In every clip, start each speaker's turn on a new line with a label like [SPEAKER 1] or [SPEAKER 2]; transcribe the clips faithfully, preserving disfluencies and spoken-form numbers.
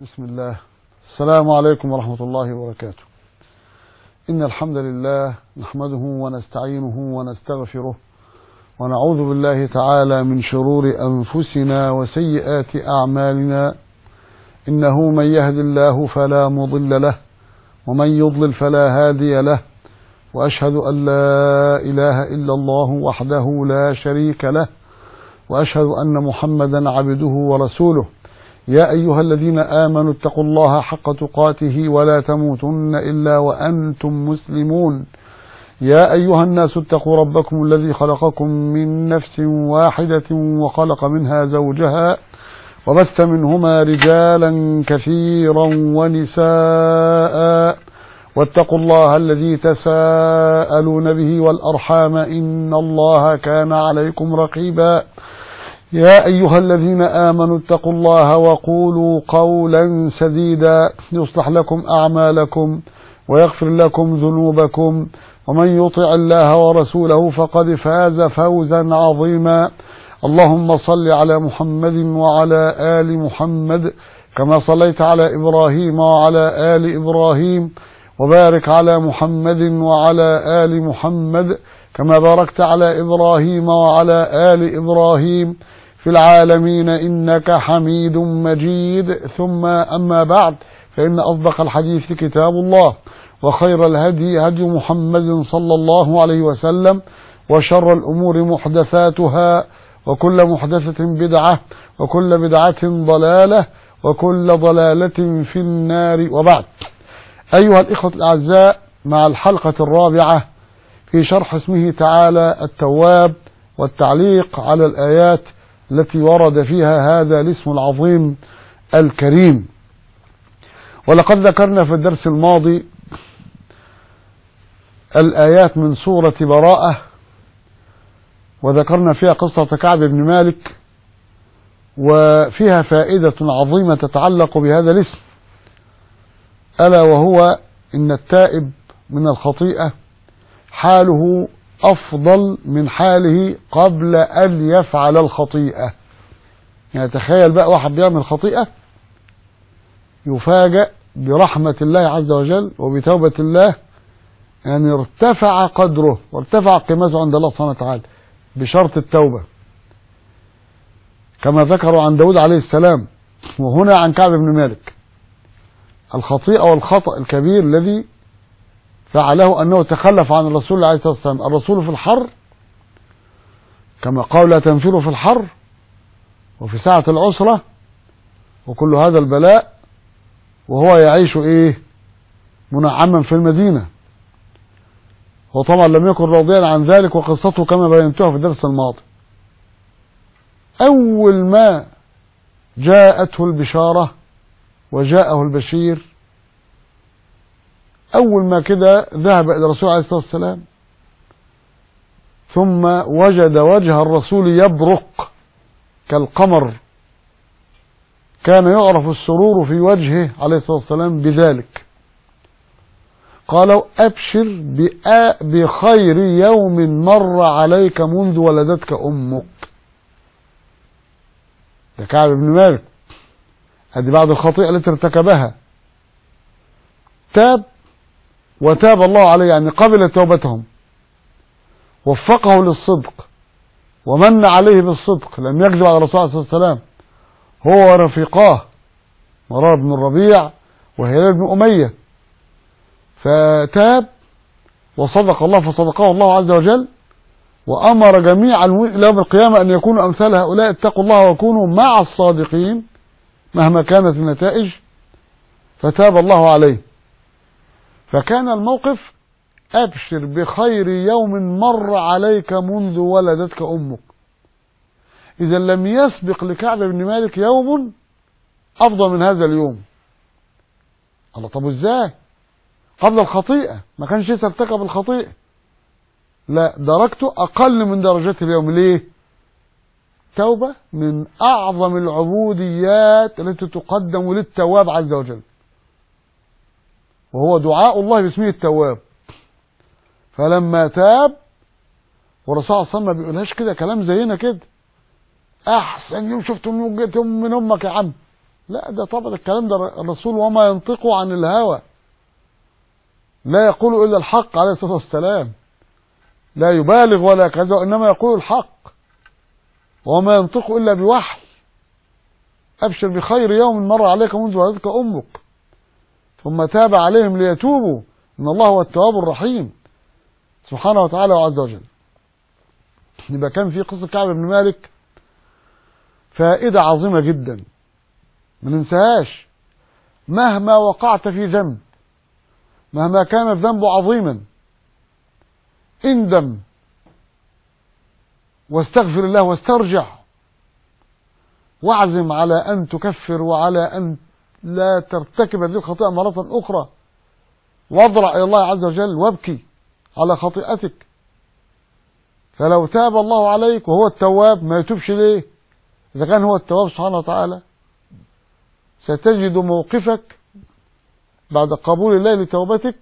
[SPEAKER 1] بسم الله. السلام عليكم ورحمة الله وبركاته. إن الحمد لله نحمده ونستعينه ونستغفره ونعوذ بالله تعالى من شرور أنفسنا وسيئات أعمالنا، إنه من يهد الله فلا مضل له ومن يضلل فلا هادي له، وأشهد أن لا إله إلا الله وحده لا شريك له، وأشهد أن محمدا عبده ورسوله. يا أيها الذين آمنوا اتقوا الله حق تقاته ولا تموتن إلا وأنتم مسلمون. يا أيها الناس اتقوا ربكم الذي خلقكم من نفس واحدة وخلق منها زوجها وبث منهما رجالا كثيرا ونساء، واتقوا الله الذي تساءلون به والأرحام إن الله كان عليكم رقيبا. يا أيها الذين آمنوا اتقوا الله وقولوا قولا سديدا يصلح لكم أعمالكم ويغفر لكم ذنوبكم، ومن يطع الله ورسوله فقد فاز فوزا عظيما. اللهم صل على محمد وعلى آل محمد كما صليت على إبراهيم وعلى آل إبراهيم، وبارك على محمد وعلى آل محمد كما باركت على إبراهيم وعلى آل إبراهيم في العالمين إنك حميد مجيد. ثم أما بعد، فإن أصدق الحديث كتاب الله، وخير الهدي هدي محمد صلى الله عليه وسلم، وشر الأمور محدثاتها، وكل محدثة بدعة، وكل بدعة ضلالة، وكل ضلالة في النار. وبعد، أيها الإخوة الأعزاء، مع الحلقة الرابعة في شرح اسمه تعالى التواب والتعليق على الآيات التي ورد فيها هذا الاسم العظيم الكريم. ولقد ذكرنا في الدرس الماضي الآيات من سورة براءة، وذكرنا فيها قصة كعب بن مالك، وفيها فائدة عظيمة تتعلق بهذا الاسم، ألا وهو إن التائب من الخطيئة حاله أفضل من حاله قبل أن يفعل الخطيئة. يعني تخيل بقى واحد بيعمل خطيئة يفاجأ برحمة الله عز وجل وبتوبة الله، يعني ارتفع قدره وارتفع قيمته عند الله سبحانه وتعالى بشرط التوبة، كما ذكروا عن داود عليه السلام. وهنا عن كعب بن مالك الخطيئة والخطأ الكبير الذي فعله أنه تخلف عن الرسول عليه الصلاة والسلام. الرسول في الحر كما قال لا تنفروا في الحر وفي ساعة العسرة وكل هذا البلاء، وهو يعيش إيه منعما في المدينة. وطبعا لم يكن راضيا عن ذلك، وقصته كما بينتها في الدرس الماضي. أول ما جاءته البشارة وجاءه البشير، أول ما كده ذهب إلى الرسول عليه الصلاة والسلام، ثم وجد وجه الرسول يبرق كالقمر، كان يعرف السرور في وجهه عليه الصلاة والسلام بذلك. قالوا أبشر بخير يوم مر عليك منذ ولدتك أمك. ده كعب بن مالك، هذه بعد الخطيئة التي ارتكبها تاب، وتاب الله عليه، يعني قبل توبتهم، وفقه للصدق ومن عليه بالصدق، لم يكذب على الرسول صلى الله عليه وسلم هو ورفيقاه مرار بن الربيع وهلال بن أمية. فتاب وصدق الله فصدقه الله عز وجل، وأمر جميع المؤمنين إلى يوم القيامة أن يكونوا أمثال هؤلاء. اتقوا الله وكونوا مع الصادقين مهما كانت النتائج. فتاب الله عليه، فكان الموقف أبشر بخير يوم مر عليك منذ ولدتك أمك. إذا لم يسبق لكعب بن مالك يوم أفضل من هذا اليوم. الله، طب إزاي؟ قبل الخطيئة ما كانش لسه ارتكب الخطيئة، لا، درجته أقل من درجات اليوم. ليه؟ توبة من أعظم العبوديات التي تقدم للتواب عز وجل، وهو دعاء الله باسمه التواب. فلما تاب، والرسول صلى الله عليه وسلم ما بيقولهاش كده كلام زينا كده، احسن يوم شفته من امك يا عم، لا، ده طبعا الكلام ده الرسول وما ينطق عن الهوى، لا يقول إلا الحق عليه الصلاة والسلام، لا يبالغ ولا كذا، إنما يقول الحق، وما ينطق إلا بوحي. أبشر بخير يوم مر عليك منذ ولدتك أمك ثم تاب عليهم ليتوبوا إن الله هو التواب الرحيم سبحانه وتعالى وعز وجل. يبقى كان في قصة كعب بن مالك فائدة عظيمة جدا ما ننساهاش. مهما وقعت في ذنب، مهما كان الذنب عظيما، اندم واستغفر الله واسترجع، واعزم على أن تكفر وعلى أن لا ترتكب هذه الخطيئة مرة أخرى، واضرع إلى الله عز وجل وابكي على خطيئتك. فلو تاب الله عليك وهو التواب ما يتوبش ليه؟ إذا كان هو التواب سبحانه وتعالى ستجد موقفك بعد قبول الله لتوبتك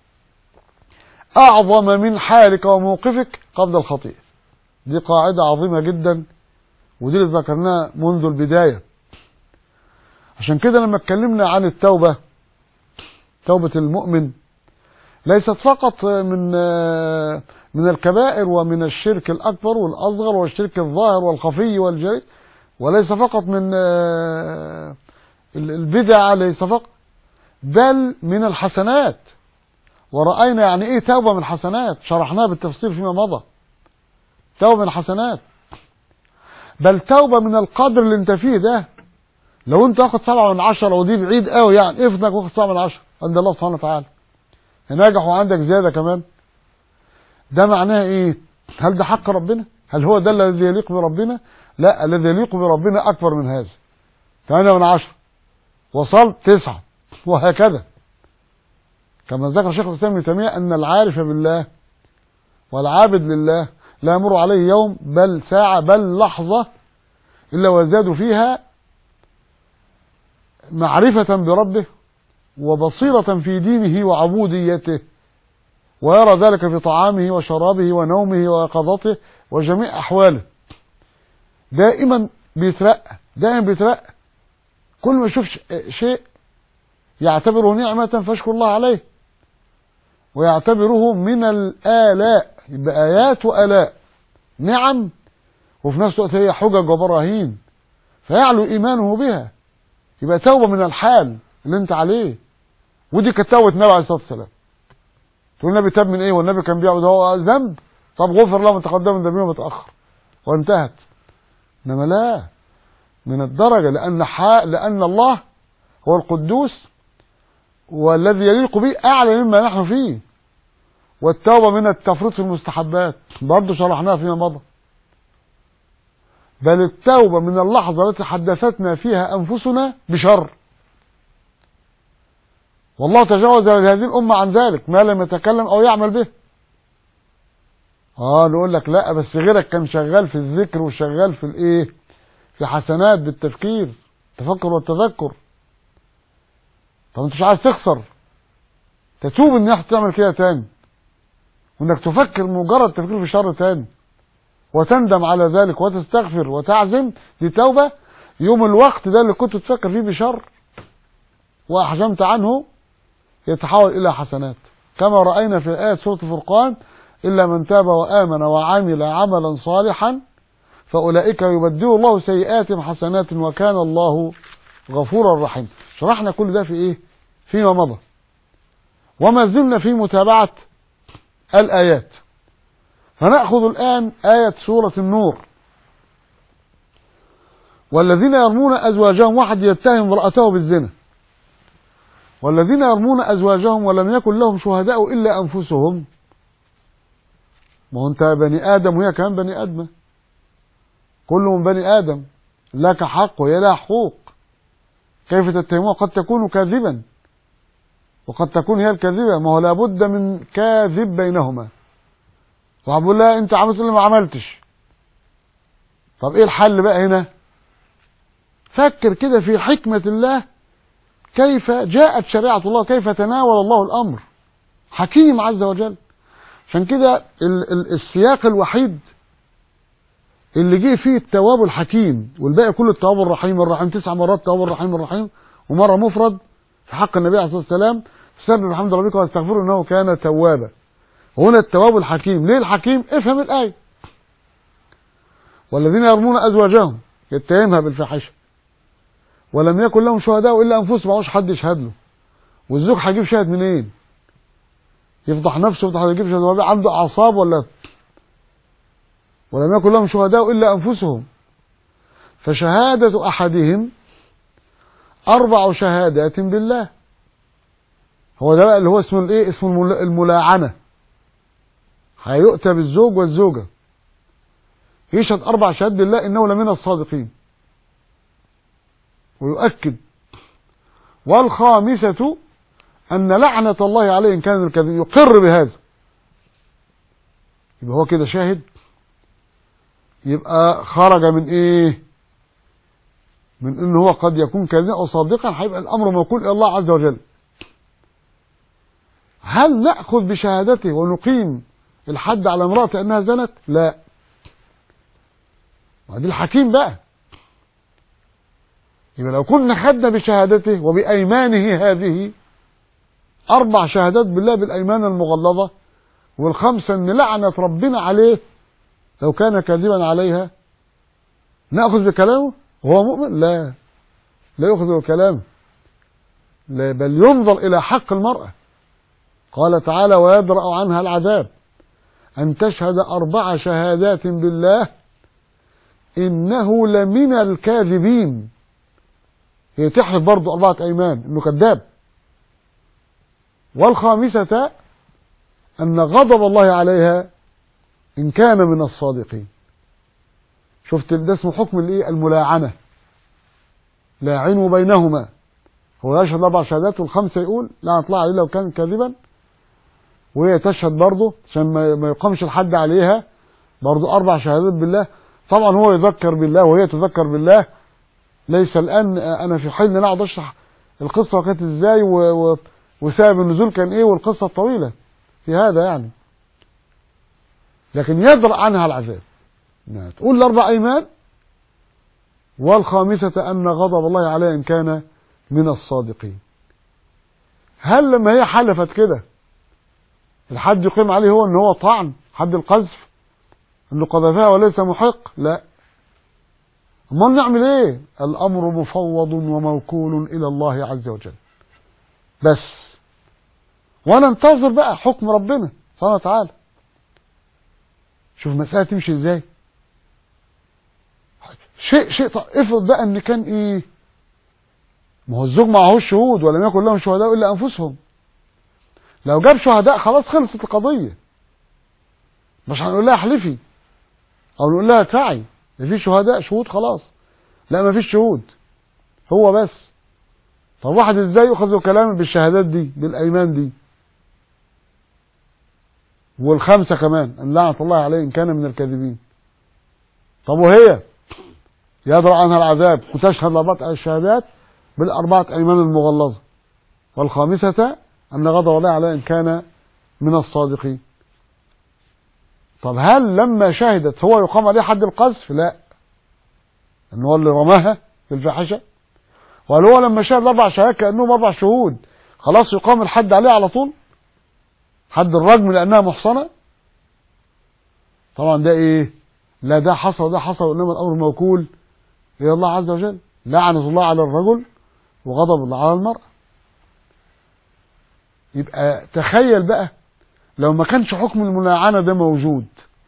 [SPEAKER 1] أعظم من حالك وموقفك قبل الخطيئة. دي قاعدة عظيمة جدا، ودي اللي ذكرناها منذ البداية. عشان كده لما اتكلمنا عن التوبة، توبة المؤمن ليست فقط من من الكبائر ومن الشرك الأكبر والأصغر والشرك الظاهر والخفي والجلي، وليس فقط من البدع، ليس فقط، بل من الحسنات. ورأينا يعني ايه توبة من الحسنات، شرحناها بالتفصيل فيما مضى. توبة من الحسنات، بل توبة من القدر اللي انت فيه ده. لو انت واخد سبعة من عشرة ودي بعيد قوي، يعني افنك واخد سبعة من عشرة عند الله سبحانه وتعالى، ناجح وعندك زيادة كمان، ده معناه ايه؟ هل ده حق ربنا؟ هل هو ده الذي يليق بربنا؟ لا، الذي يليق بربنا اكبر من هذا. ثمانية من عشرة، وصلت تسعة، وهكذا. كما ذكر شيخ الاسلام ابن تيمية ان العارف بالله والعابد لله لا يمر عليه يوم بل ساعة بل لحظة الا وزاد فيها معرفة بربه وبصيرة في دينه وعبوديته، ويرى ذلك في طعامه وشرابه ونومه ويقظته وجميع أحواله. دائما بيترقى، دائما بيترقى. كل ما يشوف شيء يعتبره نعمة فاشكر الله عليه، ويعتبره من الآلاء، يبقى آيات وآلاء، نعم، وفي نفس الوقت هي حجج وبراهين، فيعلو إيمانه بها. يبقى توبة من الحال اللي انت عليه. ودي كانت توبة النبي عليه الصلاة والسلام. تقول النبي تاب من ايه؟ والنبي كان بيعبد هو ذنب، طب غفر له ما تقدم من ذنبه وما تأخر وانتهت. انما لا، من الدرجة، لأن حا... لأن الله هو القدوس والذي يليق به أعلى مما نحن فيه. والتوبة من التفريط في المستحبات، برضه شرحناها فيما مضى. بل التوبة من اللحظة التي حدثتنا فيها أنفسنا بشر، والله تجاوز هذه الأمة عن ذلك ما لم يتكلم أو يعمل به. اه نقول لك لا، بس غيرك كان شغال في الذكر وشغال في الايه، في حسنات بالتفكير، التفكر والتذكر. طب انت مش عايز تخسر، تتوب انك تعمل كده تاني، وانك تفكر مجرد تفكير في شر تاني وتندم على ذلك وتستغفر وتعزم، دي توبة. يوم الوقت ده اللي كنت تفكر فيه بشر وأحجمت عنه يتحول إلى حسنات، كما رأينا في آية سورة الفرقان: إلا من تاب وآمن وعمل عملا صالحا فأولئك يبدل الله سيئاتهم حسنات وكان الله غفورا رحيما. شرحنا كل ده في إيه؟ فيما مضى. وما زلنا في متابعة الآيات، فنأخذ الآن آية سورة النور: والذين يرمون أزواجهم، واحد يتهم امرأته بالزنا، والذين يرمون أزواجهم ولم يكن لهم شهداء إلا أنفسهم. ما هو أنت بني آدم وهي كمان بني آدم، كل من بني آدم، لك حق وهي لها حقوق. كيف تتهموها؟ قد تكون كاذبا وقد تكون هي الكاذبة، ما هو لابد من كاذب بينهما. وعبد الله أنت عملت اللي ما عملتش، طب إيه الحل بقى هنا؟ فكر كده في حكمة الله، كيف جاءت شريعة الله، كيف تناول الله الأمر، حكيم عز وجل. عشان كده ال ال السياق الوحيد اللي جه فيه التواب الحكيم والباقي كله التواب الرحيم الرحيم، تسع مرات التواب الرحيم الرحيم، ومره مفرد في حق النبي عليه الصلاه والسلام سبح بحمد ربك واستغفره انه كان توابا. هنا التواب الحكيم. ليه الحكيم؟ افهم الايه. والذين يرمون ازواجهم يتهمها بالفاحشه ولم يكن لهم شهداء الا انفسهم، معهوش حد يشهد له، والزوج هيجيب شاهد منين؟ يفضح نفسه ويفضح يجيب شهاده، عنده اعصاب ولا؟ ولم يكن لهم شهداء الا انفسهم، فشهاده احدهم اربع شهادات بالله. هو ده بقى اللي هو اسمه الايه؟ اسمه الملاعنه. هيؤتى بالزوج والزوجه يشهد اربع شهادات بالله انه لمن الصادقين، ويؤكد. والخامسه ان لعنه الله عليه ان كان من الكاذبين، يقر بهذا. يبقى هو كده شاهد، يبقى خرج من ايه؟ من انه هو قد يكون كاذبا او صادقا، هيبقى الامر موكول الى الله عز وجل. هل ناخذ بشهادته ونقيم الحد على امراه انها زنت؟ لا. وادي الحكيم بقى. يبقى لو كنا خدنا بشهادته وبايمانه هذه اربع شهادات بالله بالايمان المغلظه، والخمسه ان لعنه ربنا عليه لو كان كاذبا عليها، ناخذ بكلامه وهو مؤمن؟ لا، لا يؤخذ بكلامه، لا، بل ينظر الى حق المراه. قال تعالى: ويدرأ عنها العذاب ان تشهد اربع شهادات بالله انه لمن الكاذبين. هي تحلف برضه اربعه ايمان انه كذاب. والخامسه ان غضب الله عليها ان كان من الصادقين. شفت ده اسمه حكم الايه؟ الملاعنه. لاعنوا بينهما. هو يشهد اربع شهادات والخمسه يقول لعنة الله عليه لو كان كاذبا، وهي تشهد برضه عشان ما يقامش الحد عليها برضه اربع شهادات بالله. طبعا هو يذكر بالله وهي تذكر بالله. ليس الان انا في حين ان اقعد اشرح القصه كانت ازاي و... و... وسبب النزول كان ايه والقصه الطويله في هذا يعني. لكن يدرأ عنها العذاب. يعني تقول الاربع ايمان، والخامسه ان غضب الله عليه ان كان من الصادقين. هل لما هي حلفت كده الحد يقيم عليه هو ان هو طعن حد القذف انه قذفها وليس محق؟ لا. امال نعمل ايه؟ الامر مفوض وموكول الى الله عز وجل بس، وننتظر بقى حكم ربنا سبحانه وتعالى. شوف المسألة تمشي ازاي. شيء شيء طيب. افرض بقى ان كان ايه؟ ما هو الزوج معهوش شهود ولم يكن لهم شهداء الا انفسهم. لو جاب شهداء خلاص خلصت القضية، مش هنقول لها احلفي او نقول لها ادفعي، في شهداء شهود خلاص. لا، ما فيش شهود، هو بس. طب واحد ازاي ياخذ كلامه بالشهادات دي بالايمان دي والخمسه كمان ان لعنه الله عليه ان كان من الكاذبين؟ طب وهي يدرأ عنها العذاب وتشهد اربعه الشهادات بالاربعه ايمان المغلظه، والخامسه ان غضب الله عليه ان كان من الصادقين. طب هل لما شهدت هو يقام عليه حد القذف؟ لا، ان هو اللي رماها بالفاحشه. وهل هو لما شهد اربع شهادات كانهم اربع شهود خلاص يقام الحد عليه على طول، حد الرجم لانها محصنه؟ طبعا ده ايه؟ لا ده حصل وده حصل، وانما الامر موكول الى الله عز وجل. لعنه الله على الرجل وغضب الله على المرأة. يبقى تخيل بقى لو ما كانش حكم الملاعنة ده موجود،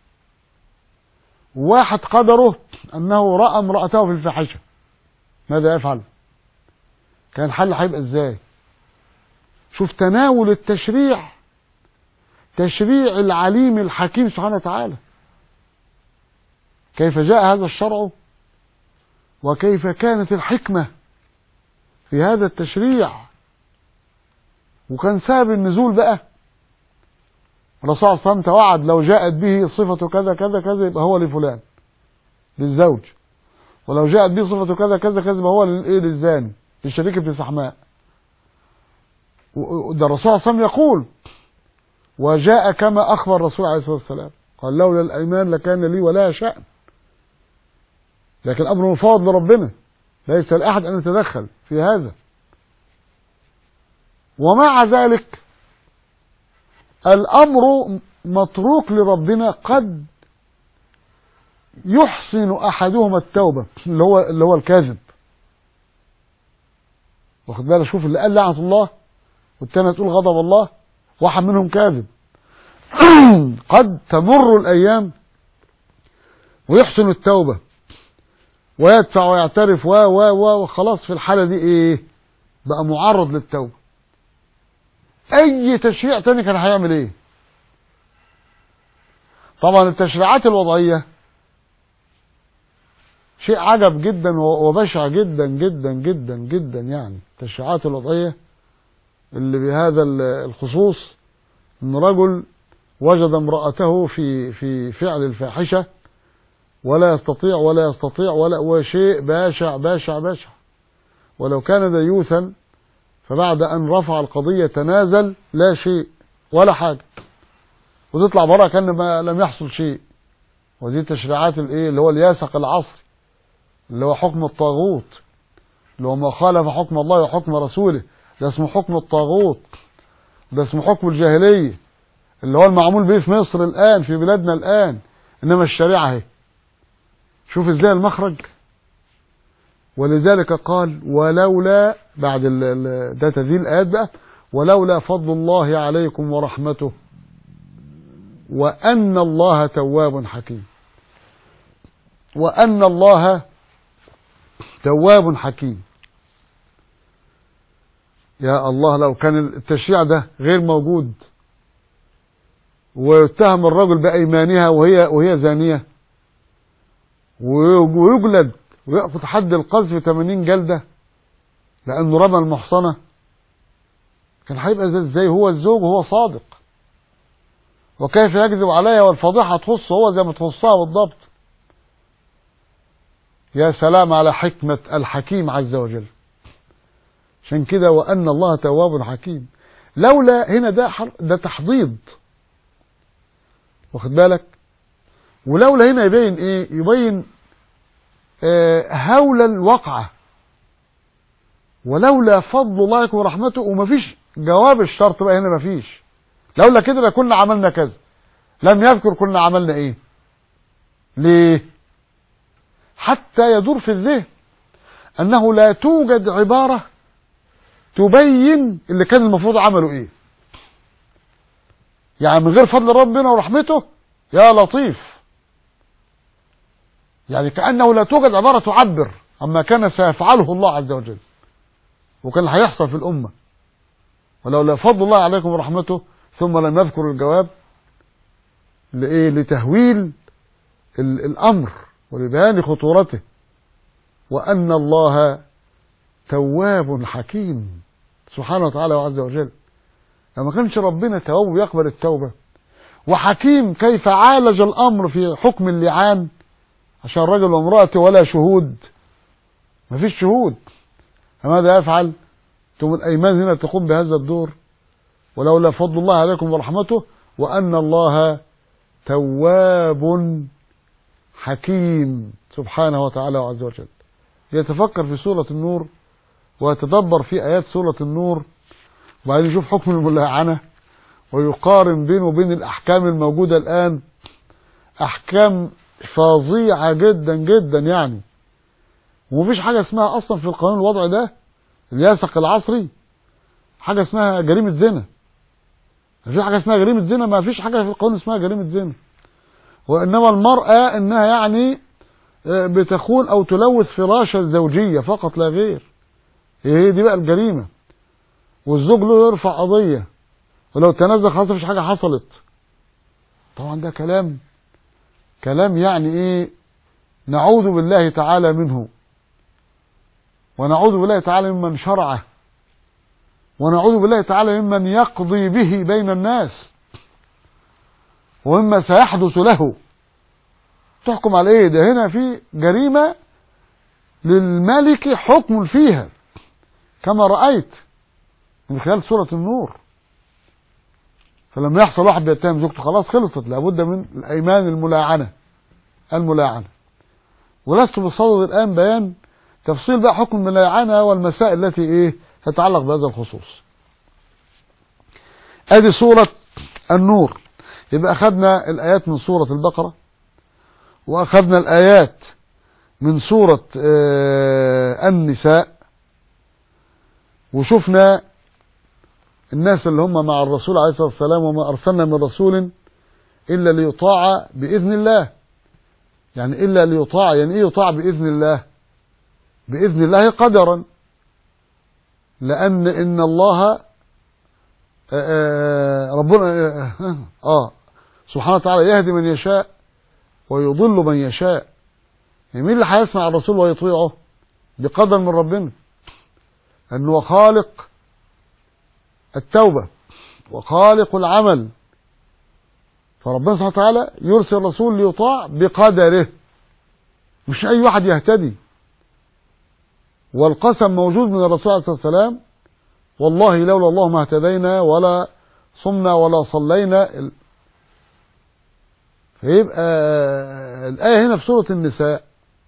[SPEAKER 1] واحد قدره انه رأى امرأته في الفاحشة، ماذا يفعل؟ كان الحل هيبقى ازاي؟ شوف تناول التشريع، تشريع العليم الحكيم سبحانه وتعالى، كيف جاء هذا الشرع وكيف كانت الحكمة في هذا التشريع. وكان سبب النزول بقى الرسول صلى الله عليه وسلم توعد لو جاءت به صفة كذا كذا كذا يبقى هو لفلان للزوج، ولو جاءت به صفة كذا كذا كذا يبقى هو للايه؟ للزاني، للشريك ابن سحماء. ده الرسول صلى الله عليه وسلم يقول: وجاء كما اخبر الرسول عليه الصلاه والسلام، قال: لولا الايمان لكان لي ولا شأن. لكن الأمر مفوض لربنا، ليس لأحد أن يتدخل في هذا. ومع ذلك الأمر متروك لربنا، قد يحسن أحدهما التوبة اللي هو اللي هو الكاذب. واخد بالك؟ شوف اللي قال لعنة الله والتاني تقول غضب الله، واحد منهم كاذب. قد تمر الأيام ويحسن التوبة ويدفع ويعترف و و و وخلاص، في الحالة دي ايه؟ بقى معرض للتوبة. اي تشريع تاني كان هيعمل ايه؟ طبعا التشريعات الوضعية شيء عجب جدا وبشع جدا جدا جدا جدا. يعني التشريعات الوضعية اللي بهذا الخصوص، ان رجل وجد امرأته في في فعل الفاحشة ولا يستطيع ولا يستطيع ولا وشيء باشع باشع باشع. ولو كان ديوثا فبعد أن رفع القضية تنازل، لا شيء ولا حاجة، وتطلع بره كأن ما لم يحصل شيء. ودي تشريعات الايه اللي هو الياسق العصري، اللي هو حكم الطاغوت، اللي هو ما خالف حكم الله وحكم رسوله، ده اسمه حكم الطاغوت، ده اسمه حكم الجاهلية اللي هو المعمول به في مصر الآن، في بلادنا الآن. إنما الشريعة اهي، شوف ازاي المخرج. ولذلك قال ولولا، بعد ده تذيل الآيات بقى، ولولا فضل الله عليكم ورحمته وأن الله تواب حكيم. وأن الله تواب حكيم. يا الله، لو كان التشريع ده غير موجود ويتهم الرجل بأيمانها وهي وهي زانية ويجلد ويأخذ حد القذف ثمانين جلدة لأنه رمى المحصنة، كان هيبقى ازاي هو الزوج وهو صادق؟ وكيف يكذب عليها والفضيحة تخصه هو زي ما تخصها بالضبط. يا سلام على حكمة الحكيم عز وجل. عشان كده وأن الله تواب حكيم. لولا هنا ده ده تحضيض، واخد بالك؟ ولولا هنا يبين ايه؟ يبين آه هول الوقعة. ولولا فضل الله عليكم ورحمته، ومفيش جواب الشرط بقى هنا، مفيش. لولا كده لكنا عملنا كذا، لم يذكر كنا عملنا ايه. ليه؟ حتى يدور في الذهن انه لا توجد عبارة تبين اللي كان المفروض عمله ايه. يعني من غير فضل ربنا ورحمته يا لطيف، يعني كأنه لا توجد عبارة تعبر عما كان سيفعله الله عز وجل وكان هيحصل في الأمة. ولولا فضل الله عليكم ورحمته، ثم لم يذكر الجواب لإيه؟ لتهويل الأمر ولبيان خطورته. وأن الله تواب حكيم سبحانه وتعالى وعز وجل. لما كانش ربنا تواب يقبل التوبة، وحكيم كيف عالج الأمر في حكم اللعان عشان رجل وامرأته ولا شهود، مفيش شهود، فماذا يفعل؟ ثم الأيمان هنا تقوم بهذا الدور. ولولا فضل الله عليكم ورحمته وأن الله تواب حكيم سبحانه وتعالى وعز وجل. يتفكر في سورة النور ويتدبر في آيات سورة النور، وبعدين يشوف حكم الملاعنة ويقارن بينه وبين الأحكام الموجودة الآن. أحكام فظيعة جدا جدا يعني، ومفيش حاجة اسمها أصلا في القانون الوضعي ده الياسق العصري حاجة اسمها جريمة زنا. مفيش حاجة اسمها جريمة زنا، ما فيش حاجة في القانون اسمها جريمة زنا. وإنما المرأة إنها يعني بتخون أو تلوث فراشة الزوجية فقط لا غير، هي دي بقى الجريمة. والزوج له يرفع قضية، ولو تنازل خلاص مفيش حاجة حصلت. طبعا ده كلام كلام يعني ايه؟ نعوذ بالله تعالى منه، ونعوذ بالله تعالى ممن شرعه، ونعوذ بالله تعالى ممن يقضي به بين الناس، ومما سيحدث له. تحكم على ايه؟ ده هنا في جريمة للملك حكم فيها كما رأيت من خلال سورة النور. فلما يحصل واحد بيتهم زوجته خلاص خلصت، لابد من الأيمان الملاعنة الملاعنة. ولست بصدد الآن بيان تفصيل بقى حكم الملاعنة والمسائل التي إيه تتعلق بهذا الخصوص. ادي سورة النور. يبقى أخذنا الآيات من سورة البقرة، وأخذنا الآيات من سورة آه النساء، وشفنا الناس اللي هم مع الرسول عليه الصلاة والسلام، وما أرسلنا من رسول إلا ليطاع بإذن الله. يعني إلا ليطاع، يعني إيه يطاع بإذن الله؟ بإذن الله قدرا، لأن إن الله آه ربنا آه, آه سبحانه وتعالى يهدي من يشاء ويضل من يشاء. يعني مين اللي هيسمع الرسول ويطيعه؟ بقدر من ربنا، أنه خالق التوبة وخالق العمل. فربنا سبحانه وتعالى يرسل الرسول ليطاع بقدره، مش أي واحد يهتدي. والقسم موجود من الرسول عليه الصلاة والسلام: والله لولا الله ما اهتدينا ولا صمنا ولا صلينا. فيبقى الآية هنا في سورة النساء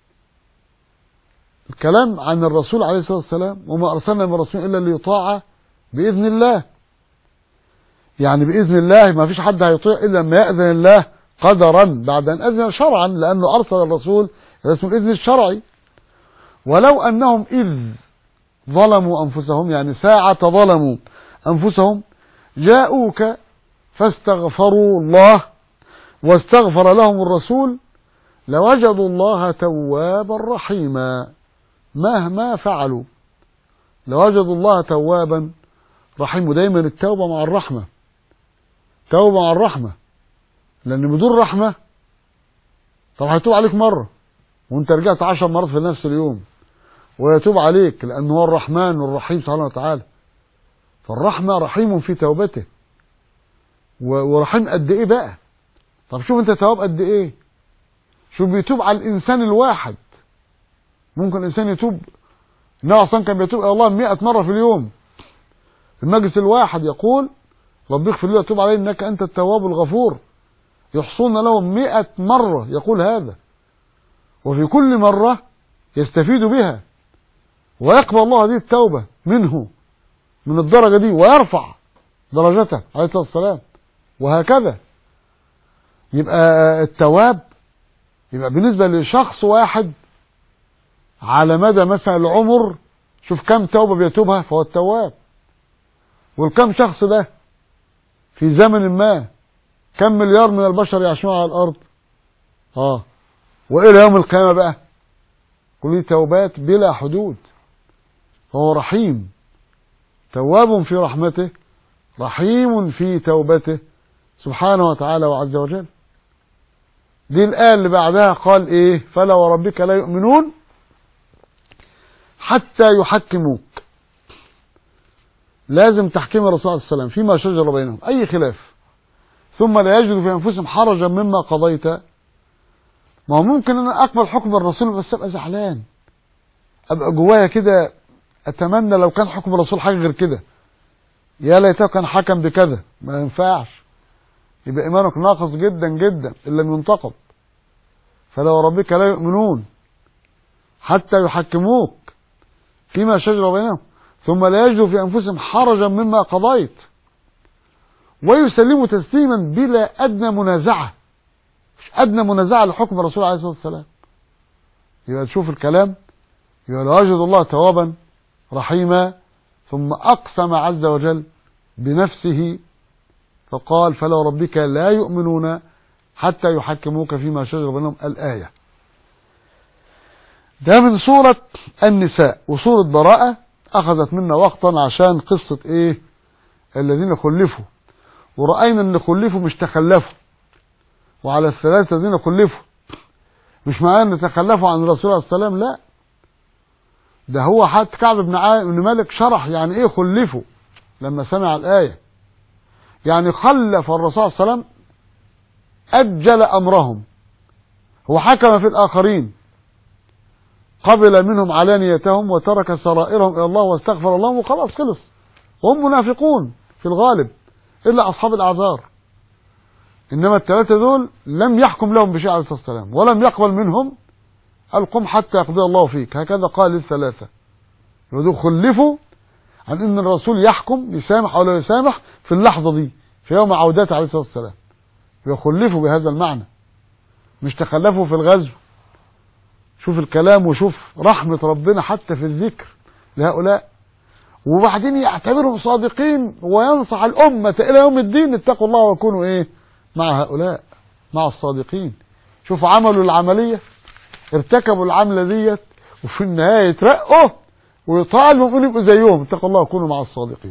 [SPEAKER 1] الكلام عن الرسول عليه الصلاة والسلام: وما أرسلنا من رسول إلا ليطاع بإذن الله. يعني بإذن الله ما فيش حد هيطيع إلا لما يأذن الله قدرا، بعد أن أذن شرعا، لأنه أرسل الرسول اسم الإذن الشرعي. ولو أنهم إذ ظلموا أنفسهم، يعني ساعة ظلموا أنفسهم، جاءوك فاستغفروا الله واستغفر لهم الرسول لوجدوا الله توابا رحيما. مهما فعلوا لوجدوا الله توابا رحيما. ودايما التوبة مع الرحمة، توبة مع الرحمة، لأن بدون رحمة طب هيتوب عليك مرة وانت رجعت عشر مرات في نفس اليوم، ويتوب عليك لأنه هو الرحمن والرحيم سبحانه وتعالى. فالرحمة رحيم في توبته، ورحيم قد ايه بقى. طب شوف انت تواب قد ايه، شوف بيتوب على الإنسان الواحد. ممكن الإنسان يتوب، النبي أصلا كان بيتوب إلى الله مئة مرة في اليوم. في المجلس الواحد يقول: ربي اغفر لي وتوب علي إنك أنت التواب الغفور. يحصون له مئة مرة يقول هذا، وفي كل مرة يستفيد بها، ويقبل الله هذه التوبة منه من الدرجة دي، ويرفع درجته عليه الصلاة والسلام، وهكذا. يبقى التواب يبقى بالنسبة لشخص واحد على مدى مثلا العمر، شوف كم توبة بيتوبها، فهو التواب. والكم شخص ده في زمن ما كم مليار من البشر يعيشون على الأرض، اه وإلى يوم القيامة بقى كل توبات بلا حدود. فهو رحيم، تواب في رحمته، رحيم في توبته سبحانه وتعالى وعز وجل. دي الآية اللي بعدها قال ايه: فلا وربك لا يؤمنون حتى يحكموك. لازم تحكيم الرسول صلى الله عليه وسلم فيما شجر بينهم، أي خلاف، ثم لا يجدوا في أنفسهم حرجا مما قضيت. ما هو ممكن أنا أقبل حكم الرسول بس أبقى زعلان، أبقى جوايا كده أتمنى لو كان حكم الرسول حاجة غير كده، يا ليته كان حكم بكذا. ما ينفعش، يبقى إيمانك ناقص جدا جدا إن لم ينتقد. فلا وربك لا يؤمنون حتى يحكموك فيما شجر بينهم ثم لا يجدوا في أنفسهم حرجا مما قضيت ويسلموا تسليما بلا أدنى منازعة. مش أدنى منازعة لحكم الرسول عليه الصلاة والسلام. يبقى تشوف الكلام، يبقى لا يجد الله توابا رحيما. ثم أقسم عز وجل بنفسه فقال: فلا وربك لا يؤمنون حتى يحكموك فيما شجر بينهم. الآية ده من سورة النساء. وسورة براءة أخذت منا وقتا عشان قصة إيه الذين خلفوا، ورأينا أن خلفوا مش تخلفوا. وعلى الثلاثة الذين خلفوا مش معناه أن تخلفوا عن الرسول عليه السلام، لا، ده هو حتى كعب بن بن مالك شرح يعني إيه خلفوا لما سمع الآية. يعني خلف الرسول صلى الله عليه وسلم، أجل أمرهم، هو حكم في الآخرين، قبل منهم علانيتهم وترك سرائرهم إلى الله واستغفر الله وخلاص خلص. وهم منافقون في الغالب إلا أصحاب الأعذار. إنما الثلاثة دول لم يحكم لهم بشيء عليه الصلاة والسلام، ولم يقبل منهم قال قم حتى يقضي الله فيك، هكذا قال للثلاثة. ودول خلفوا عن ان الرسول يحكم يسامح او لا يسامح في اللحظة دي في يوم عودته عليه الصلاة والسلام، يخلفوا بهذا المعنى، مش تخلفوا في الغزو. شوف الكلام وشوف رحمة ربنا حتى في الذكر لهؤلاء، وبعدين يعتبرهم صادقين وينصح الأمة إلى يوم الدين اتقوا الله وكونوا إيه مع هؤلاء، مع الصادقين. شوفوا عملوا العملية، ارتكبوا العملة ديت، وفي النهاية يترقوا ويطالبوا المؤمنين يبقوا زيهم، اتقوا الله وكونوا مع الصادقين.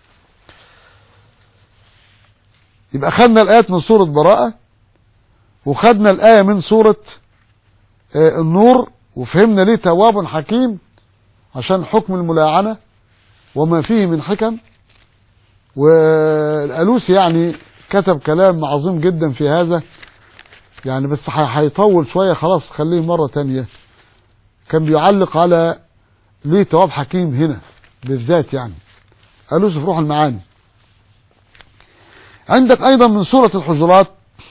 [SPEAKER 1] يبقى خدنا الآيات من سورة براءة، وخدنا الآية من سورة آه النور، وفهمنا ليه تواب حكيم عشان حكم الملاعنة وما فيه من حكم. والألوسي يعني كتب كلام عظيم جدا في هذا يعني، بس هيطول شوية، خلاص خليه مرة تانية. كان بيعلق على ليه تواب حكيم هنا بالذات يعني، ألوسي في روح المعاني. عندك أيضا من سورة الحجرات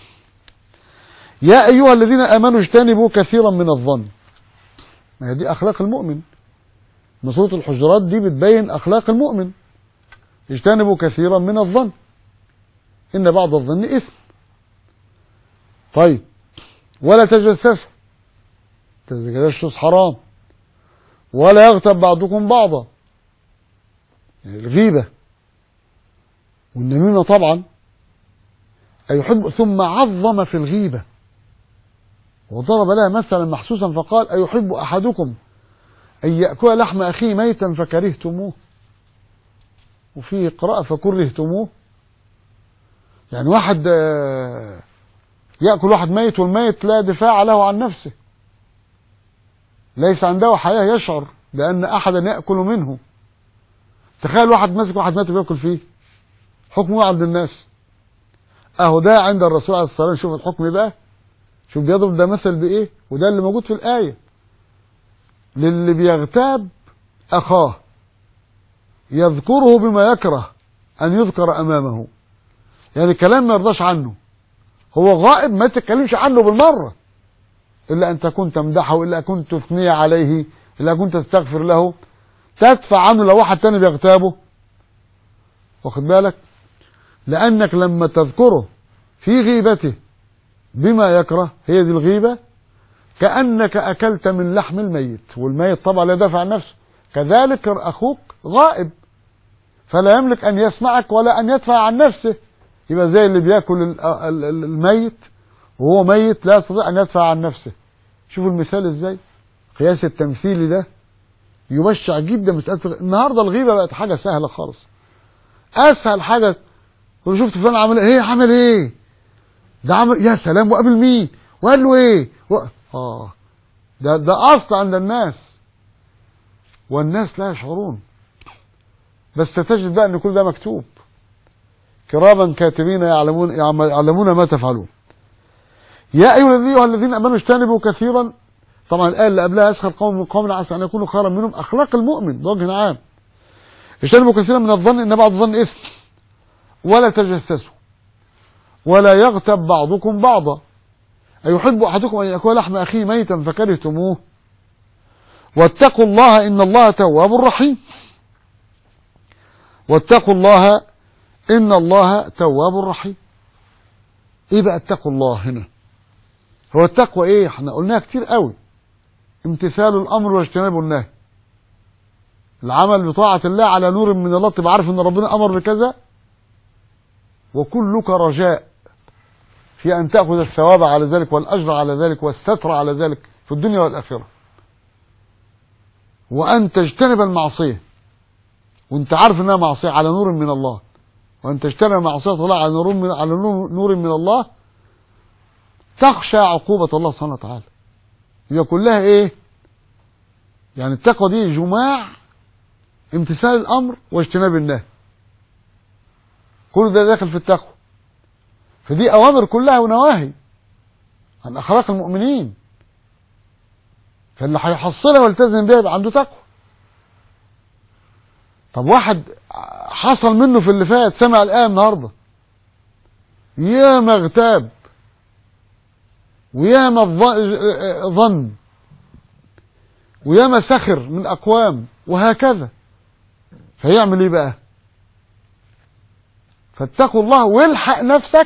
[SPEAKER 1] يا أيها الذين آمنوا اجتنبوا كثيرا من الظن. ما هي دي أخلاق المؤمن، من سورة الحجرات دي بتبين أخلاق المؤمن. اجتنبوا كثيرا من الظن إن بعض الظن إثم. طيب ولا تجسسوا، التجسس حرام. ولا يغتب بعضكم بعضا، يعني الغيبة والنميمة طبعا. أيحب، ثم عظم في الغيبة وضرب لها مثلا محسوسا فقال أيحب أحدكم أن يأكل لحم أخيه ميتا فكرهتموه، وفي قراءة فكرهتموه. يعني واحد يأكل واحد ميت، والميت لا دفاع له عن نفسه، ليس عنده حياة يشعر بأن أحدا يأكل منه. تخيل واحد ماسك واحد ميت ويأكل فيه، حكمه عند الناس. أهو ده عند الرسول عليه الصلاة والسلام. شوف الحكم بقى، شوف بيضرب ده مثل بإيه، وده اللي موجود في الآية. للي بيغتاب أخاه يذكره بما يكره أن يذكر أمامه، يعني كلام ما يرضاش عنه، هو غائب ما تتكلمش عنه بالمرة، إلا أن تكون تمدحه، إلا أن كنت تثني عليه، إلا أن كنت تستغفر له، تدفع عنه لو واحد تاني بيغتابه. واخد بالك؟ لأنك لما تذكره في غيبته بما يكره، هي دي الغيبة، كأنك أكلت من لحم الميت، والميت طبعا لا يدافع عن نفسه. كذلك أخوك غائب فلا يملك أن يسمعك ولا أن يدفع عن نفسه، يبقى زي اللي بياكل الميت وهو ميت لا يستطيع أن يدفع عن نفسه. شوفوا المثال ازاي، قياس التمثيلي ده يبشع جدا. مسألة النهارده الغيبة بقت حاجة سهلة خالص، أسهل حاجة. شفت فلان عمل ايه، عمل ايه، ده عمل يا سلام، وقابل مين، وقال له ايه و... اه ده ده اصل عند الناس، والناس لا يشعرون. بس تجد بقى ان كل ده مكتوب، كراما كاتبين يعلمون يعلمون ما تفعلون. يا ايها الذين امنوا اجتنبوا كثيرا. طبعا الايه اللي قبلها اسخر قوم من قوم عسى ان يكونوا خيرا منهم، اخلاق المؤمن بوجه عام. اجتنبوا كثيرا من الظن ان بعض الظن اثم. ولا تجسسوا ولا يغتب بعضكم بعضا. أيحب أحدكم أن يأكل لحم أخيه ميتا فكرهتموه. واتقوا الله إن الله تواب رحيم. واتقوا الله إن الله تواب رحيم. إيه بقى اتقوا الله هنا؟ هو التقوى إيه؟ احنا قلناها كتير قوي، امتثال الأمر واجتناب النهي، العمل بطاعة الله على نور من الله، تبقى عارف إن ربنا أمر بكذا، وكلك رجاء في أن تأخذ الثواب على ذلك والأجر على ذلك والستر على ذلك في الدنيا والآخرة، وأن تجتنب المعصية وأنت عارف أنها معصية على نور من الله، وأن تجتنب معصية الله على نور من, على نور من الله، تخشى عقوبة الله سبحانه وتعالى. هي كلها إيه؟ يعني التقوى دي جماع امتثال الأمر واجتناب النهي، كل ده داخل في التقوى. فدي أوامر كلها ونواهي عن أخلاق المؤمنين، فاللي هيحصلها والتزم بيها يبقى عنده تقوى. طب واحد حصل منه في اللي فات، سمع الآية النهارده، يا ما اغتاب ويا ما ظن وياما سخر من أقوام وهكذا. فيعمل ايه بقى؟ فاتقوا الله والحق نفسك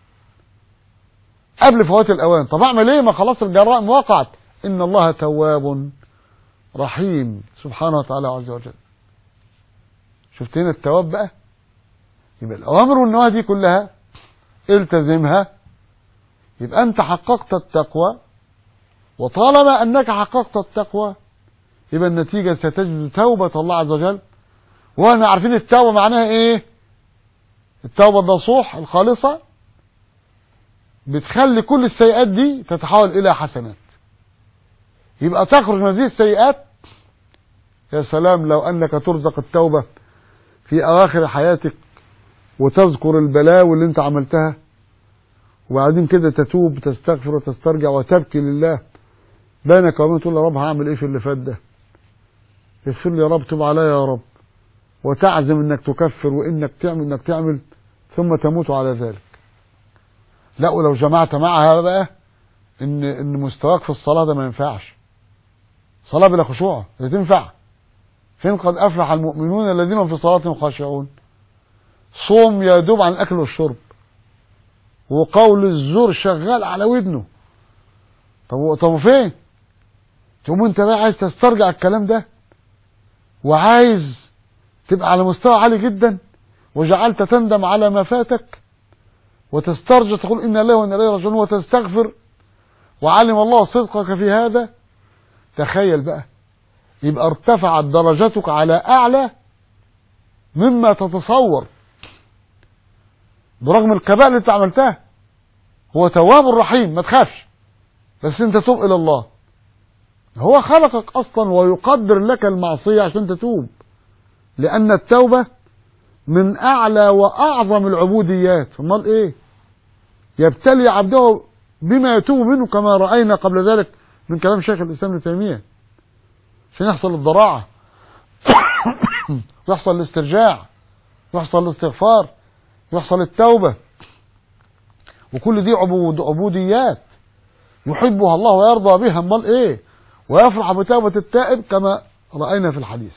[SPEAKER 1] قبل فوات الأوان. طب اعمل ايه؟ ما خلاص الجرائم وقعت. إن الله تواب رحيم سبحانه وتعالى عز وجل. شفت هنا التواب بقى؟ يبقى الأوامر والنواهي دي كلها التزمها، يبقى أنت حققت التقوى. وطالما أنك حققت التقوى يبقى النتيجة ستجد توبة الله عز وجل. واحنا عارفين التوبة معناها ايه؟ التوبة النصوح الخالصة بتخلي كل السيئات دي تتحول إلى حسنات. يبقى تخرج من هذه السيئات. يا سلام لو أنك ترزق التوبة في أواخر حياتك وتذكر البلاوي اللي انت عملتها، وبعدين كده تتوب تستغفر وتسترجع وتبكي لله بينك وبين، تقول يا رب هعمل ايه في اللي فات ده؟ اغفر لي يا رب، تب عليا يا رب، وتعزم انك تكفر وانك تعمل انك تعمل ثم تموت على ذلك. لا، ولو جمعت معها بقى ان ان مستواك في الصلاه ده ما ينفعش. صلاه بلا خشوع لا تنفع. فين قد افلح المؤمنون الذين هم في صلاتهم خاشعون. صوم يا دوب عن الاكل والشرب، وقول الزور شغال على ودنه. طب طب فين؟ تقوم انت بقى عايز تسترجع الكلام ده، وعايز تبقى على مستوى عالي جدا، وجعلت تندم على ما فاتك، وتسترجع تقول إن الله وإن إليه راجعون، وتستغفر، وعلم الله صدقك في هذا. تخيل بقى، يبقى ارتفعت درجتك على أعلى مما تتصور برغم الكبائر اللي انت عملتها. هو تواب رحيم، ما تخافش، بس انت توب إلى الله. هو خلقك أصلا ويقدر لك المعصية عشان تتوب، لأن التوبة من أعلى وأعظم العبوديات. امال إيه؟ يبتلي عبده بما يتوب منه، كما رأينا قبل ذلك من كلام شيخ الإسلام ابن تيمية، عشان يحصل الضراعة يحصل الاسترجاع، يحصل الاستغفار، يحصل التوبة. وكل دي عبود عبوديات يحبها الله ويرضى بها. امال إيه؟ ويفرح بتوبة التائب كما رأينا في الحديث.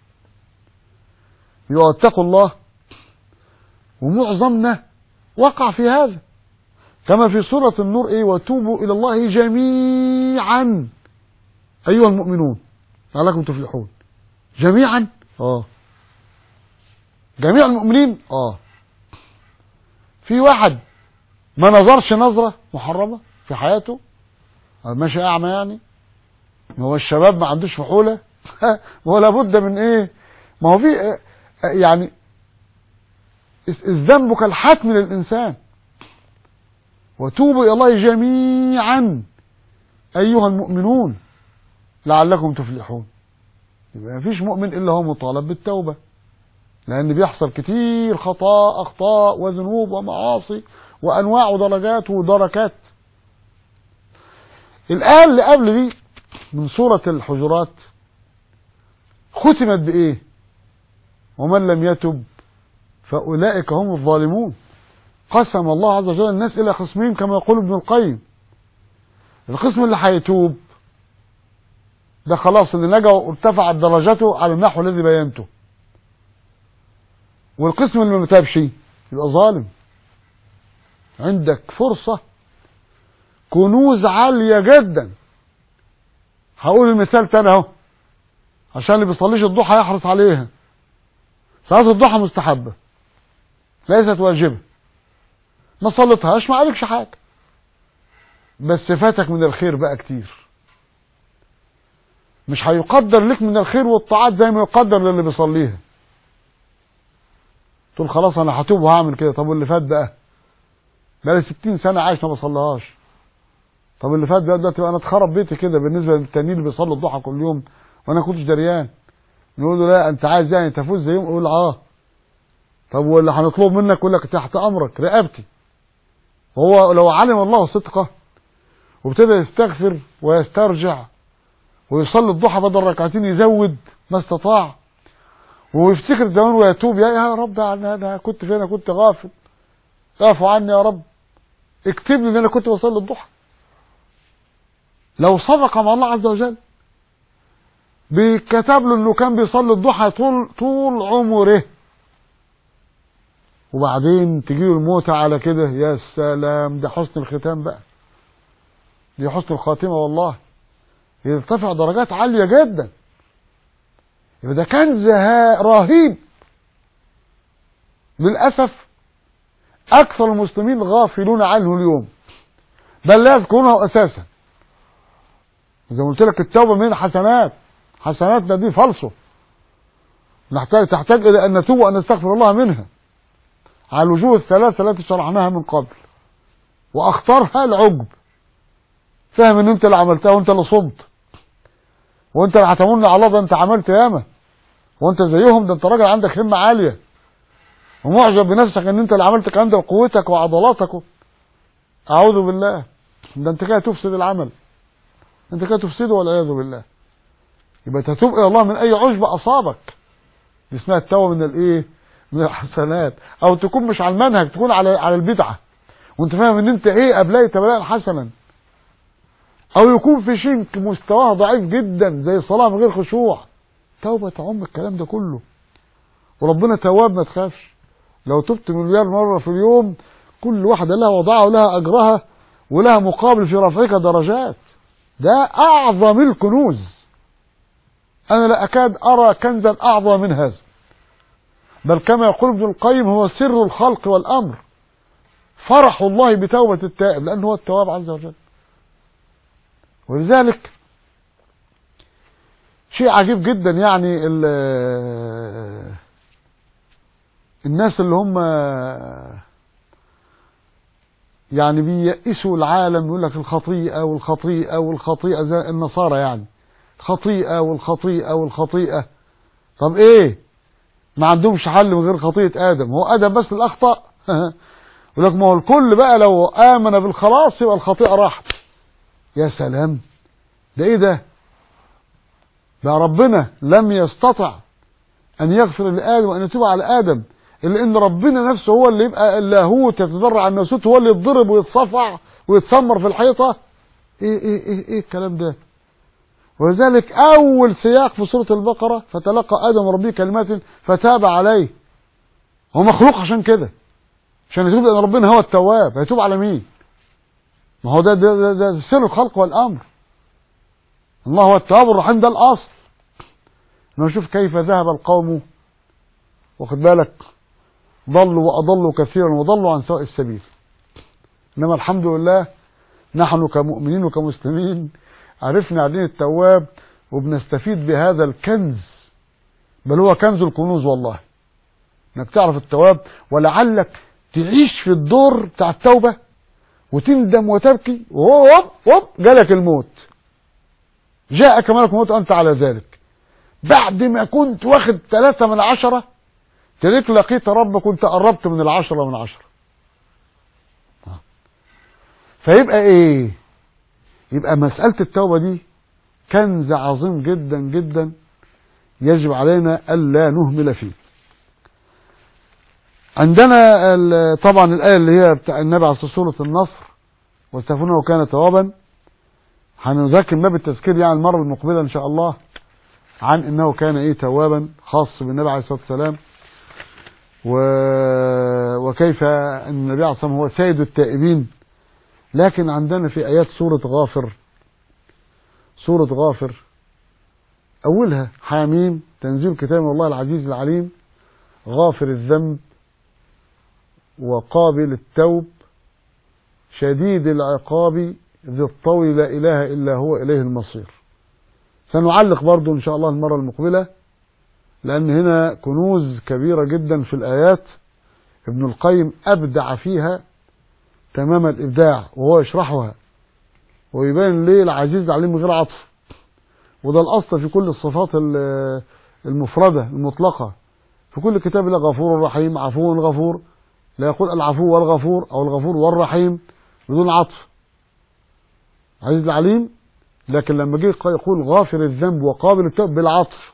[SPEAKER 1] يتقوا الله، ومعظمنا وقع في هذا، كما في سورة النور ايه؟ وتوبوا الى الله جميعا ايها المؤمنون لعلكم تفلحون. جميعا اه جميع المؤمنين اه في واحد ما نظرش نظرة محرمة في حياته، ماشي اعمى يعني؟ ما هو الشباب ما عندوش فحولة هو لابد من ايه؟ ما هو في يعني الذنب كالحتم للإنسان. وتوبوا إلى الله جميعا أيها المؤمنون لعلكم تفلحون. يبقى مفيش مؤمن إلا هو مطالب بالتوبة، لأن بيحصل كتير خطأ أخطاء وذنوب ومعاصي وأنواع ودرجات ودركات. الآية اللي قبل دي من سورة الحجرات ختمت بإيه؟ ومن لم يتب فأولئك هم الظالمون. قسم الله عز وجل الناس إلى قسمين كما يقول ابن القيم. القسم اللي هيتوب ده خلاص اللي نجا وارتفعت درجته على النحو الذي بينته، والقسم اللي ما تابش يبقى ظالم. عندك فرصة كنوز عالية جدا. هقول المثال تاني اهو عشان اللي بيصليش الضحى يحرص عليها. صلاة الضحى مستحبة ليست واجبة، ما صلتهاش ما عليكش حاجة، بس فاتك من الخير بقى كتير. مش هيقدر لك من الخير والطاعات زي ما يقدر للي بيصليها. تقول خلاص انا هتوب وهعمل كده. طب واللي فات بقى؟ بقى لي ستين سنة عايش ما بصليهاش. طب اللي فات بقى دلوقتي انا اتخرب بيتي كده بالنسبة للتانيين اللي بيصلوا الضحى كل يوم وانا كنتش دريان. نقول له لا انت عايز يعني تفوز زيهم؟ يقول اه. طب واللي هنطلب منك يقول لك تحت امرك رقبتي. هو لو علم الله صدقه وابتدى يستغفر ويسترجع ويصلي الضحى بدل ركعتين يزود ما استطاع، ويفتكر زمان ويتوب، يا يا رب انا كنت فين؟ انا كنت غافل، اعفو عني يا رب، اكتب لي ان انا كنت بصلي الضحى. لو صدق مع الله عز وجل بيتكتب له انه كان بيصلي الضحى طول طول عمره، وبعدين تجيله الموت على كده، يا سلام، ده حسن الختام بقى، دي حسن الخاتمة والله، يرتفع درجات عالية جدا. يبقى ده كنز رهيب. للأسف أكثر المسلمين غافلون عنه اليوم، بل لا يذكرونه أساسا. زي ما قلت لك التوبة من حسنات، حسناتنا دي فالصو، نحتاج تحتاج إلى أن نتوب وأن نستغفر الله منها على الوجوه الثلاثة التي شرحناها من قبل، وأخطرها العجب. فاهم ان انت اللي عملتها، وانت اللي صمت، وانت اللي هتمن على الله، ده انت عملت ياما، وانت زيهم، ده انت راجل عندك همة عالية ومعجب بنفسك ان انت اللي عملت الكلام ده بقوتك وعضلاتك. اعوذ بالله، ده انت كده تفسد العمل، انت كده تفسده والعياذ بالله. يبقى تتوب الى الله من اي عجب اصابك، دي اسمها التوبه من الايه؟ من الحسنات. او تكون مش على المنهج، تكون على على البدعه وانت فاهم ان انت ايه، ابليت بلاء حسنا. او يكون في شيء مستواه ضعيف جدا زي الصلاه من غير خشوع، توبه تعم الكلام ده كله. وربنا تواب ما تخافش، لو تبت مليار مره في اليوم كل واحده لها وضعها ولها اجرها ولها مقابل في رفعك درجات. ده اعظم الكنوز، انا لا اكاد ارى كنزا اعظم من هذا. بل كما يقول ابن القيم هو سر الخلق والامر، فرح الله بتوبه التائب لانه هو التواب عز وجل. ولذلك شيء عجيب جدا، يعني الناس اللي هم يعني بييئسوا العالم، يقول لك الخطيئة والخطيئة والخطيئة زي النصارى، يعني خطيئة والخطيئة والخطيئة. طب ايه، ما عندهمش حل من غير خطيئة آدم، هو آدم بس اللي أخطأ؟ يقول لك ما هو الكل بقى لو آمن بالخلاص يبقى الخطيئة راحت. يا سلام، ده ايه ده؟ ده ربنا لم يستطع أن يغفر لآدم وأن يتوب على آدم إلا إن ربنا نفسه هو اللي يبقى اللاهوت يتضرع عن الناسوت، هو اللي يتضرب ويتصفع ويتسمر في الحيطة. إيه إيه إيه إيه الكلام ده؟ ولذلك أول سياق في سورة البقرة فتلقى آدم ربه كلمات فتاب عليه. هو مخلوق عشان كده، عشان يتوب، لأن ربنا هو التواب. هيتوب على مين؟ ما هو ده ده, ده, ده سر الخلق والأمر. الله هو التواب الرحيم، ده الأصل. نشوف كيف ذهب القوم، واخد بالك، ضلوا وأضلوا كثيرا وضلوا عن سواء السبيل. إنما الحمد لله نحن كمؤمنين وكمسلمين عرفنا عدين التواب، وبنستفيد بهذا الكنز، بل هو كنز الكنوز والله، انك تعرف التواب. ولعلك تعيش في الدور بتاع التوبة وتندم وتبكي، وهوب هوب جالك الموت، جاءك ملك الموت أنت على ذلك، بعد ما كنت واخد ثلاثة من عشرة تلك لقيت ربك كنت قربت من العشرة من عشرة. فيبقى ايه؟ يبقى مسألة التوبة دي كنز عظيم جدا جدا، يجب علينا ألا نهمل فيه. عندنا طبعا الآية اللي هي بتاع النبي على سورة النصر، واستغفرونه وكان توابا. هنذكر باب التذكير يعني المرة المقبلة إن شاء الله عن إنه كان إيه توابا، خاص بالنبي عليه الصلاة والسلام، و... وكيف أن النبي عليه الصلاة والسلام هو سيد التائبين. لكن عندنا في آيات سورة غافر، سورة غافر أولها حاميم تنزيل كتاب من الله العزيز العليم، غافر الذنب وقابل التوب شديد العقاب ذي الطول لا إله إلا هو إليه المصير. سنعلق برضو إن شاء الله المرة المقبلة، لأن هنا كنوز كبيرة جدا في الآيات، ابن القيم أبدع فيها تمام الإبداع وهو يشرحها ويبين ليه العزيز العليم من غير عطف. وده الأصل في كل الصفات المفردة المطلقة في كل كتاب، لا غفور رحيم، عفو غفور، لا يقول العفو والغفور أو الغفور والرحيم بدون عطف، عزيز العليم. لكن لما جه يقول غافر الذنب وقابل التوب بالعطف،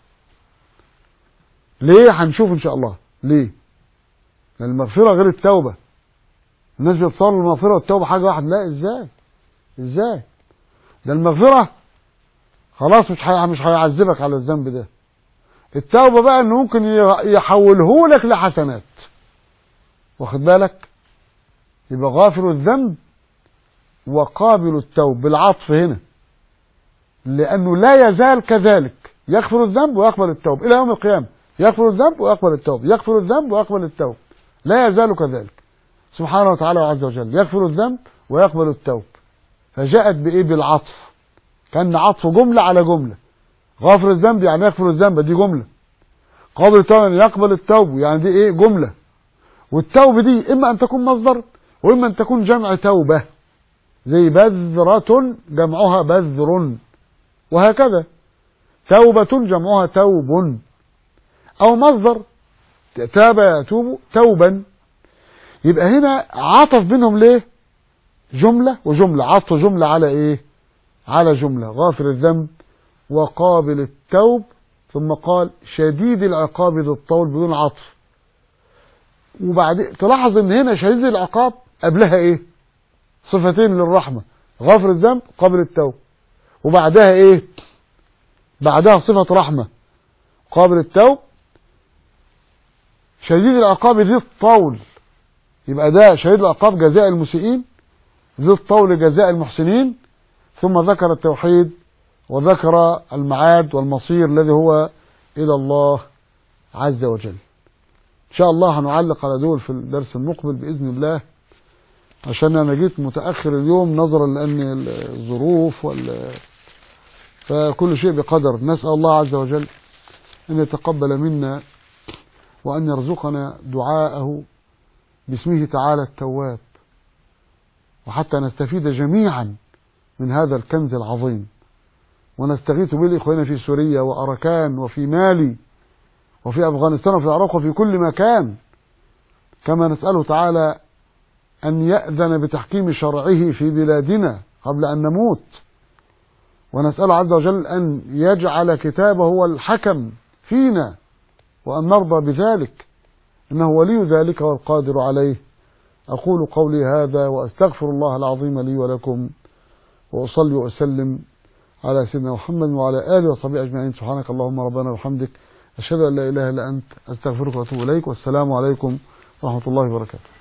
[SPEAKER 1] ليه؟ هنشوف إن شاء الله ليه. لأن المغفرة غير التوبة، الناس بيتصور المغفرة والتوبة حاجة واحدة، لا، ازاي ازاي؟ ده المغفرة خلاص مش حي... مش هيعذبك على الذنب ده. التوبة بقى انه ممكن يحوله لك لحسنات، واخد بالك؟ يبقى غافر الذنب وقابل التوب بالعطف هنا، لانه لا يزال كذلك يغفر الذنب ويقبل التوب الى يوم القيامة. يغفر الذنب ويقبل التوب، يغفر الذنب ويقبل التوب، لا يزال كذلك سبحانه وتعالى وعز وجل. يغفر الذنب ويقبل التوب، فجاءت بايه؟ بالعطف، كان عطف جملة على جملة. غافر الذنب يعني يغفر الذنب، دي جملة. قابل التوب يعني يقبل التوب، يعني دي ايه؟ جملة. والتوب دي اما ان تكون مصدر واما ان تكون جمع توبة، زي بذرة جمعها بذر، وهكذا توبة جمعها توب، او مصدر تاب يتوب توبا. يبقى هنا عطف بينهم ليه؟ جملة وجملة، عطف جملة على ايه؟ على جملة. غافر الذنب وقابل التوب، ثم قال شديد العقاب ذي الطول بدون عطف. وبعد تلاحظ ان هنا شديد العقاب قبلها ايه؟ صفتين للرحمة، غافر الذنب قابل التوب، وبعدها ايه؟ بعدها صفة رحمة قابل التوب شديد العقاب ذي الطول. يبقى ده شديد العقاب جزاء المسيئين، ذي الطول جزاء المحسنين. ثم ذكر التوحيد وذكر المعاد والمصير الذي هو إلى الله عز وجل. إن شاء الله هنعلق على دول في الدرس المقبل بإذن الله، عشان أنا جيت متأخر اليوم نظرا لأن الظروف وال... فكل شيء بقدر. نسأل الله عز وجل أن يتقبل منا وأن يرزقنا دعاءه باسمه تعالى التواب، وحتى نستفيد جميعا من هذا الكنز العظيم، ونستغيث بالإخوان في سوريا وأركان وفي مالي وفي أفغانستان وفي العراق وفي كل مكان، كما نسأله تعالى أن يأذن بتحكيم شرعه في بلادنا قبل أن نموت، ونسأله عز وجل أن يجعل كتابه هو الحكم فينا وأن نرضى بذلك، إنه ولي ذلك والقادر عليه. أقول قولي هذا وأستغفر الله العظيم لي ولكم، وأصلي وأسلم على سيدنا محمد وعلى آله وصحبه أجمعين. سبحانك اللهم ربنا وبحمدك، أشهد أن لا إله إلا أنت، أستغفرك وأتوب إليك، والسلام عليكم ورحمة الله وبركاته.